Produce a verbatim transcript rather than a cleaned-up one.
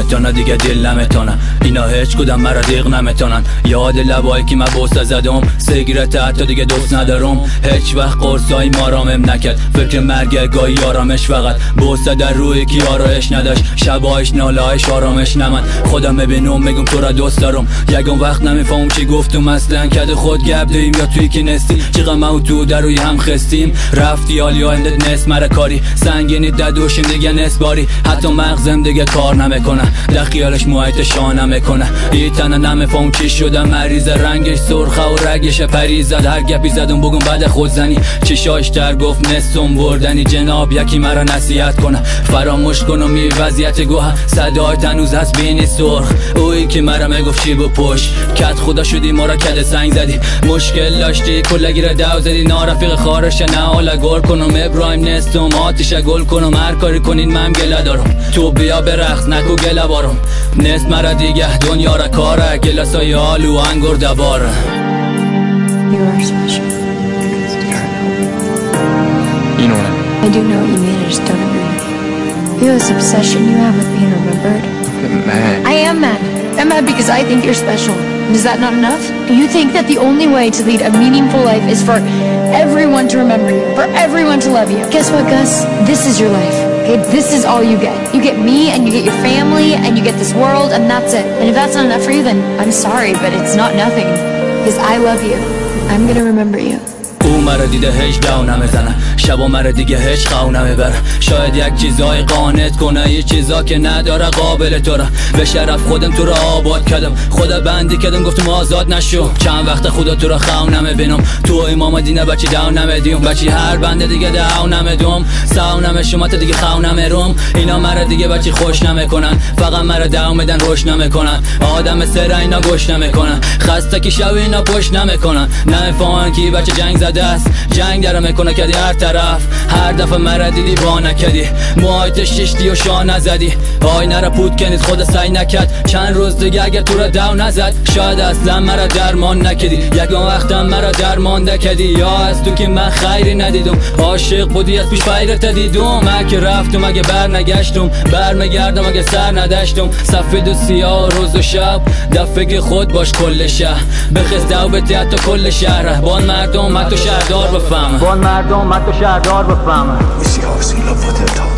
نمیتونه دیگه دل نمیتونه اینا هیچ کدام مرا دیق نمیتونن یاد لبایی که من بوسه زدم سیگرت حتی دیگه دوست ندارم هیچ وقت قرصای ما رامم نکرد فکر مرگ گاهی آرامش فقط بوسه در روی کی آرایش نداشت شبایش نالهایش آرامش نمن خودم ببینم میگم تو را دوست دارم یکم وقت نمیفهمم چی گفتم اصلا کد خود گپ دیم یا توی کی نستی چقدر ما و تو در روی هم خستیم رفتی حالی آینده نس مرا کاری سنگینی ددوشیم دیگه نس باری حتی مغزم دیگه کار نمیکنه در خیالش موهایت شانه میکنه یه تنه نمیفهم چی شده مریض رنگش سرخه و رگش پریزد هر گپی زدم بگم بعد خود زنی چشاش در گفت نسم بردنی جناب یکی مرا نصیحت کنه فراموش کنم می وضعیت گوه صدای تنوز هست بینی سرخ اوی که مرا میگفت چی بپوش کت خدا شدی ما را کد سنگ زدی مشکل داشتی کلگی را دو زدی نارفیق خارش نه حالا گل کنم ابراهیم نستم آتیش گل کنم هر کاری کنین من گله دارم تو بیا برقص نکو گله بارم نست مرا دیگه دنیا را کاره گلاسای آلو انگور دباره You are special. You know what? I do know what you mean, I just don't agree. Feel this obsession you have with being remembered. I'm mad. I am mad. I'm mad because I think you're special. Is that not enough? You think that the only way to lead a meaningful life is for everyone to remember you, for everyone to love you. Guess what, Gus? This is your life. Okay, this is all you get. You get me, and you get your family, and you get this world, and that's it. And if that's not enough for you, then I'm sorry, but it's not nothing. Because I love you. I'm gonna remember you. او مرا دیده هیچ دو نمیزنه شبا مرا دیگه هیچ خو نمیبره شاید یک چیزای قانت کنه یه چیزا که نداره قابل تو را به شرف خودم تو را آباد کردم خدا بندی کردم گفتم آزاد نشو چند وقت خدا تو را خو نمیبینم تو امام دینه بچی دو نمیدیم بچی هر بنده دیگه دو نمیدم سو نمیشم تا دیگه خو نمیرم اینا مرا دیگه بچی خوش نمیکنن فقط مرا دو میدن روش نمیکنن آدم سر اینا گوش نمیکنن خسته که شب اینا پشت نمیکنن نمیفهمن کی بچه جنگ زده است جنگ داره میکنه کدی هر طرف هر دفعه مرا دیدی با نکدی موهایت ششتی و شاه نزدی آینه را پود کنید خود سعی نکرد چند روز دیگه اگر تو را دو نزد شاید اصلا مرا درمان نکدی یکم وقتم مرا درمان نکدی یا از تو که من خیری ندیدم عاشق بودی از پیش پیرت دیدم من که رفتم اگه بر نگشتم بر میگردم اگه سر نداشتم سفید و سیاه روز و شب دفعه خود باش کل شهر بخست دو بتی حتی کل شهر بان مردم حتی شهردار بفهمه بان مردم حتی شهردار بفهمه